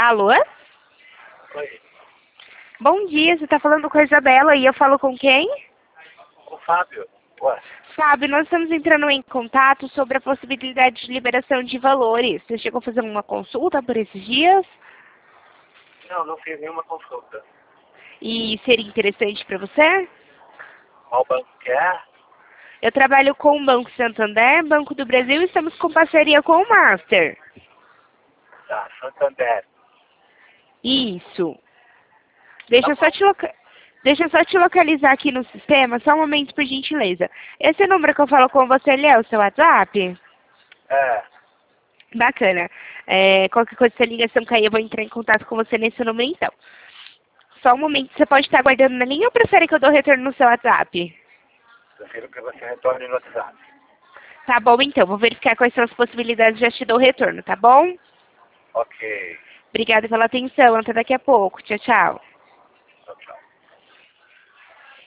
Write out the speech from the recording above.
Alô? Oi, Bom dia, você está falando com a Isabela e eu falo com quem? o Fábio. Ué, Fábio, nós estamos entrando em contato sobre a possibilidade de liberação de valores. Você chegou a fazer uma consulta por esses dias? não fiz nenhuma consulta. E seria interessante para você? Qual banco que é? Eu trabalho com o Banco Santander, Banco do Brasil e estamos com parceria com o Master. Tá, Santander. Isso. Deixa Tá eu só bom. te localizar aqui no sistema, só um momento, por gentileza. Esse número que eu falo com você, ele é o seu WhatsApp? É, Bacana. Qualquer coisa, se a ligação cair, eu vou entrar em contato com você nesse número, então. Só um momento, você pode estar aguardando na linha ou prefere que eu dou retorno no seu WhatsApp? prefiro que você retorne no WhatsApp. Tá bom, então. Vou verificar quais são as possibilidades e já te dou o retorno, tá bom? Ok. Obrigada pela atenção. Até daqui a pouco. Tchau, tchau.